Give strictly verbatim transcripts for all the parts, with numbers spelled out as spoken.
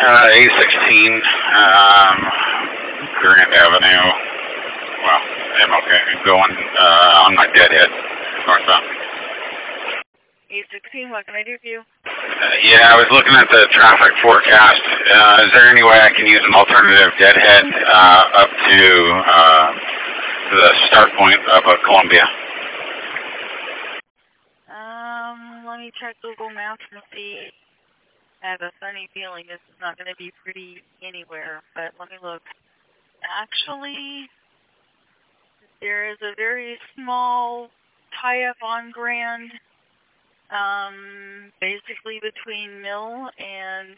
Uh, A sixteen, um, Grant Avenue. Well, I'm okay. Going uh, on my deadhead, northbound. A sixteen, what can I do for you? Uh, yeah, I was looking at the traffic forecast. Uh, is there any way I can use an alternative deadhead uh, up to uh, the start point up at Columbia? Um, let me check Google Maps and see. I have a funny feeling this is not going to be pretty anywhere, but let me look. Actually, there is a very small tie-up on Grand, um, basically between Mill and,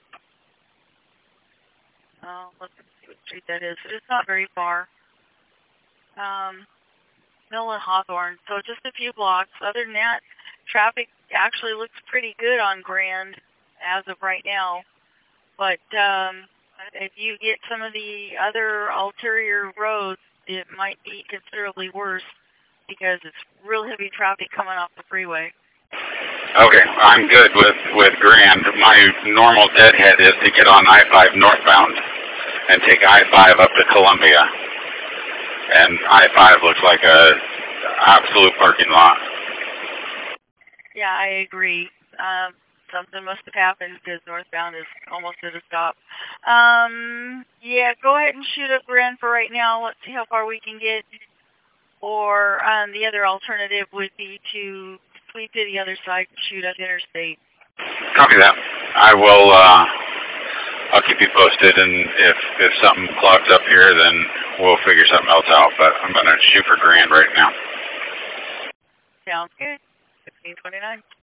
oh, let's see what street that is. It's not very far. Um, Mill and Hawthorne, so just a few blocks. Other than that, traffic actually looks pretty good on Grand as of right now. But um, if you get some of the other ulterior roads, it might be considerably worse because it's real heavy traffic coming off the freeway. Okay, I'm good with, with Grand. My normal deadhead is to get on I five northbound and take I five up to Columbia. And I five looks like a absolute parking lot. Yeah, I agree. Um, something must have happened because northbound is almost at a stop. Um, yeah, go ahead and shoot up Grand for right now. Let's see how far we can get. Or um, the other alternative would be to sweep to the other side and shoot up Interstate. Copy that. I will, uh, I'll keep you posted, and if, if something clogs up here, then we'll figure something else out. But I'm going to shoot for Grand right now. Sounds good. fifteen twenty-nine.